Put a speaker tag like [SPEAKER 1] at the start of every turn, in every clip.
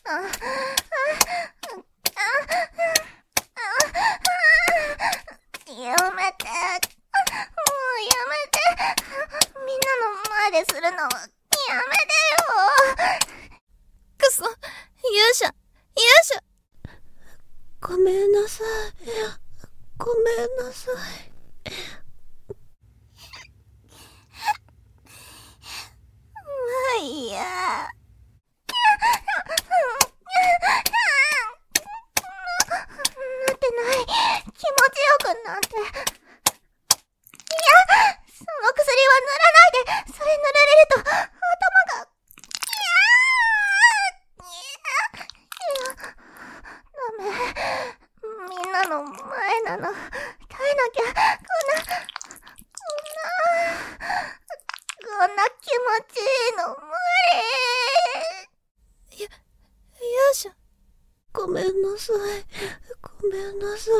[SPEAKER 1] やめて。もうやめて。みんなの前でするのはやめてよ。
[SPEAKER 2] くそ、勇者。
[SPEAKER 3] ごめんなさい。ごめんなさい。
[SPEAKER 1] まあいいや。なってない。気持ちよくなって。いや、その薬は塗らないで。それ塗られると頭が。ダメ。みんなの前なの。耐えなきゃ。こんな気持ちいいの無理。
[SPEAKER 2] 勇者。
[SPEAKER 3] ごめんなさい。ごめんなさい。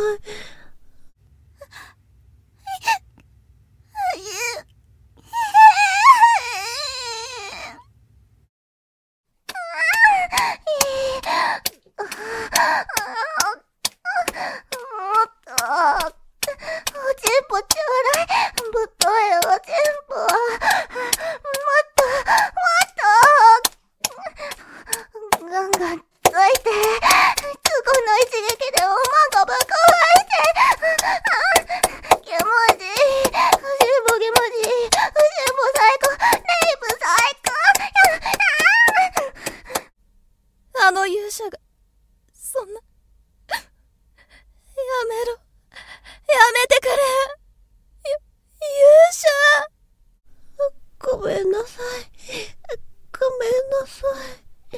[SPEAKER 2] あの勇者が、そんな。やめろ。やめてくれ。勇者。
[SPEAKER 3] ごめんなさい。ごめんなさい。
[SPEAKER 1] もう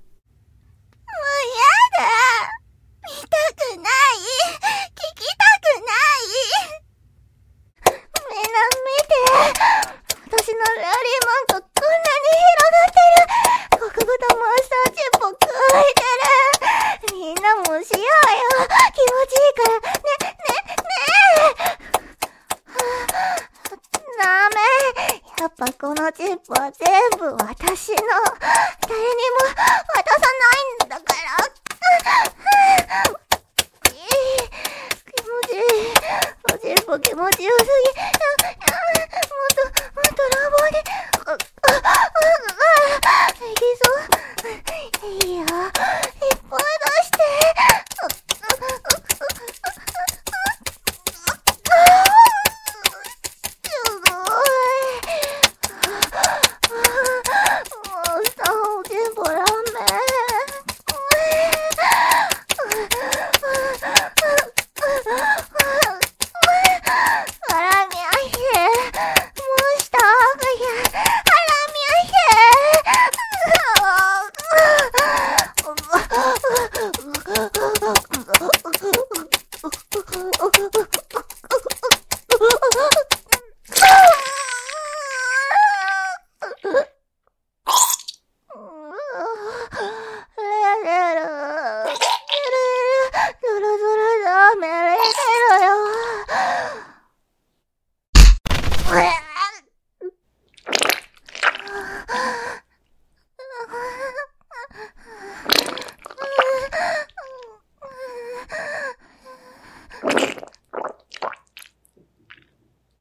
[SPEAKER 1] やだ。見たくない。聞きたくない。みんな見て。私のラリーマンがこんなに広がってる。国語とマスターチップをくいてる。みんなもしようよ。気持ちいいから。ね。ダメ。やっぱこのチップは絶対